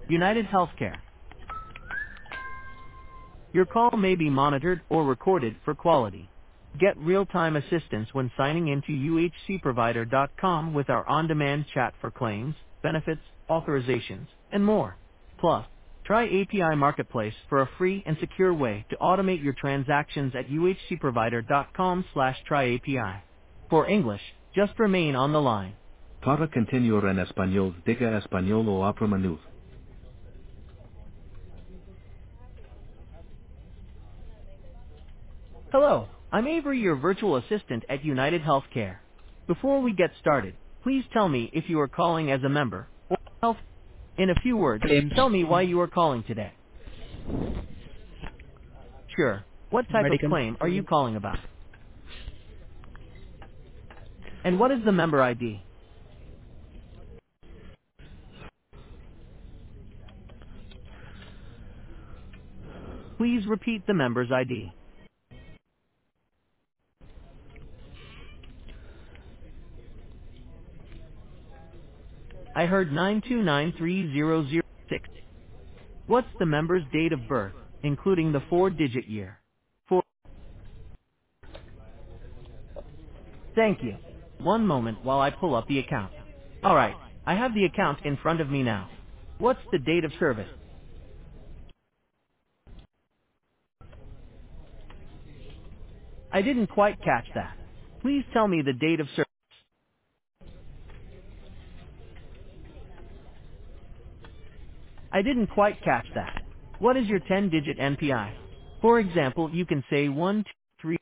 United Healthcare. Your call may be monitored or recorded for quality. Get real-time assistance when signing into uhcprovider.com with our on-demand chat for claims, benefits, authorizations, and more. Plus, try API Marketplace for a free and secure way to automate your transactions at uhcprovider.com/tryapi. For English, just remain on the line. Para continuar en español, diga español o oprima nueve. Hello, I'm Avery, your virtual assistant at United Healthcare. Before we get started, please tell me if you are calling as a member or health. In a few words, Claims. tell me why you are calling today. Sure. What type of Medical. claim are you calling about? And what is the member ID? Please repeat the member's ID. I heard 9293006. What's the member's date of birth, including the four-digit year? Thank you. One moment while I pull up the account. Alright, I have the account in front of me now. What's the date of service? I didn't quite catch that. Please tell me the date of service. I didn't quite catch that. What is your 10-digit NPI? For example, you can say 1, 2, 3.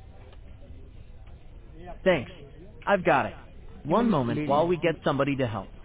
Thanks. I've got it. One moment while we get somebody to help.